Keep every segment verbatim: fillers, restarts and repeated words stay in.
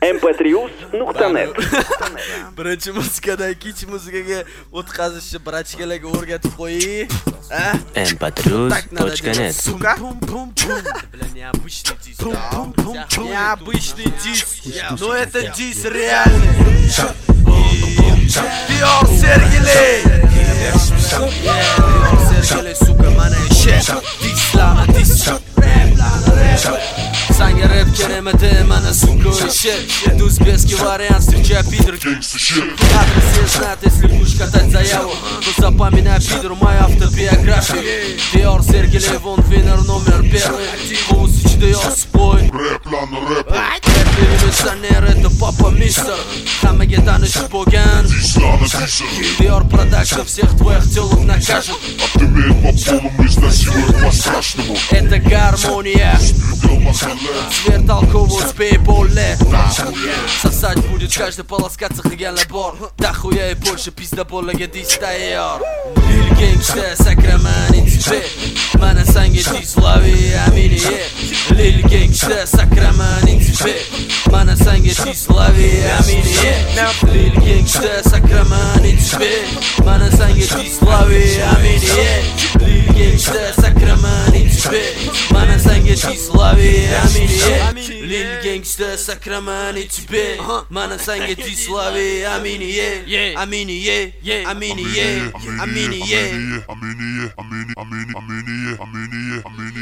em p trius nuqta net. Birinchi muzikadan ikkinchi muzikaga o'tkazishni brachkalarga o'rgatib qo'ying. Ha? em p trius точка нет. Бля, необычный диск. Необычный диск. Но это диск реальный. Dior Sergiley. Dior Sergiley, suka, mana ishi. Dislama dis. Sanga rap keramadi, mana suka ishi. Дузбецкий вариант, встречай, пидор. Адрес есть знать, если будешь катать заяву, то запоминай, пидор, мою автобиографию. Dior Sergiley, вон винер номер первый. Музыч Dior спой. Рэп, лана, рэп. Революционер, это папа мистер. Хамаге танышib bo'lgan. Dior Production всех твоих телок накажет. Оптимит по полному, изнасилует по-страшному. Это гармония. Цвет толковый, успей более. Сосать будет каждый, полоскаться хригально бор. Да хуя и больше, пизда болага дис тайяр. Lil Gangsta, сакрамани тебе. Mana sanga dis lavi aminiye. Lil Gangsta, сакрамани тебе. Mana sanga dis lavi aminiye. Lil Gangsta, сакрамани тебе. Mana sanga dis lavi aminiye. Lil Gangsta, сакрамани тебе. Mana sanga dis lavi aminiye. Lil Gangsta, сакрамани тебе. Mana sanga dis lavi aminiye. Aminiye, aminiye, aminiye, aminiye, aminiye, aminiye, aminiye,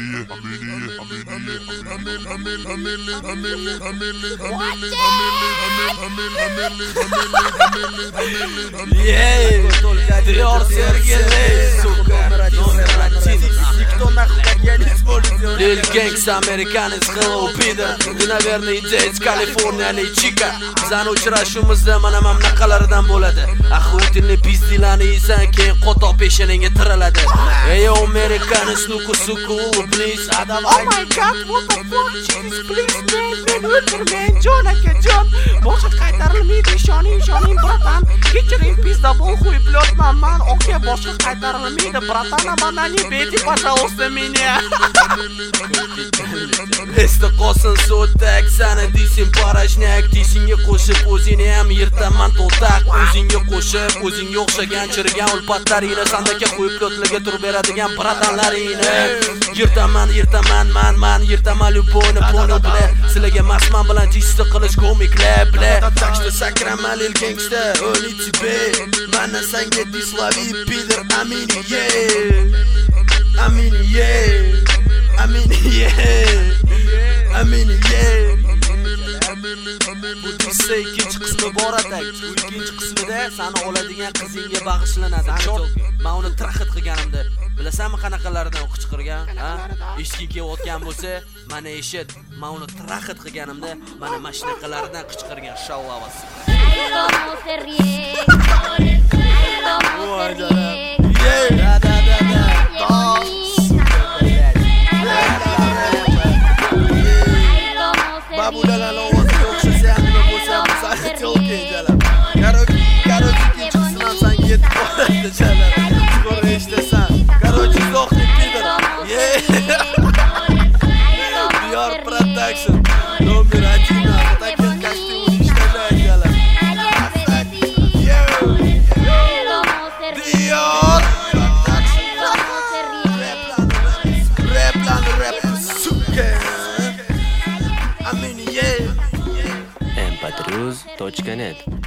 yeah, Dior Sergiley, сука, номер один. Никто нахуй я не использую. Lil Gangsta, amerikanец, hello Peter. Ты, наверное, идея из Калифорния или Чика. Bizani uchrashuvimizda mana mamlaqalaridan bo'ladi. Axutinli pizdilarni yeysan, keyin qotoq peshanangga tiraladi. Ey amerikanец, nuku suku, please. Oh my god, what the fuck, Jesus, please, man, men o'ldirmang, jon aka, jon. Boshqa qaytarilmaydi, ishoning, ishoning, bratan. Kechiring, pizda bo'l qo'yib yotman man, aka, boshqa qaytarilmaydi, bratan, mana не бейте, пожалуйста, меня. Esda qolsin so'tak, sana deysin parajnak, deysinga qo'shib o'zingni ham yirtaman to'taq. O'zingga qo'shib, o'zingga o'xshagan chirgan ulpatlaringni sandaka qo'yib lotlarga turib beradigan bratanlaringni yirtaman, yirtaman, man, man, yirtaman любойni poni bilan. Sizlarga masman bilan jissi qilish komiklar bilan. Так что сакрама Lil Gangsta, o'li тебе. Mana sanga dislavi pidor aminiye. Aminiye. Aminiye. Aminiye. Bu disse ikkinchi qismi bor atak. Ikkinchi qismida seni oladigan qizingga bag'ishlanadi. Men uni traqit qilganimda, bilasanmi qanaqalaridan qichqirgan? Ha? Eshitging kelayotgan bo'lsa, mana eshit. Men uni traqit qilganimda, mana mashinaqalaridan qichqirgan shallavas. Cómo se ríe. Cómo se ríe. Da da da da. Babulala lovozi o'xshasa ham nima bo'lsa ham sani telkin jalam. Короче, короче, ikkinchi qismdan san yetib qoladi jalam. Ko'ra eshitasan. Короче, zo'xni pidor. Dior Production. Номер один. Такие кашты уничтожают jalam. Dior Production. Rap, rap, rap, сука. em p trius точка нет.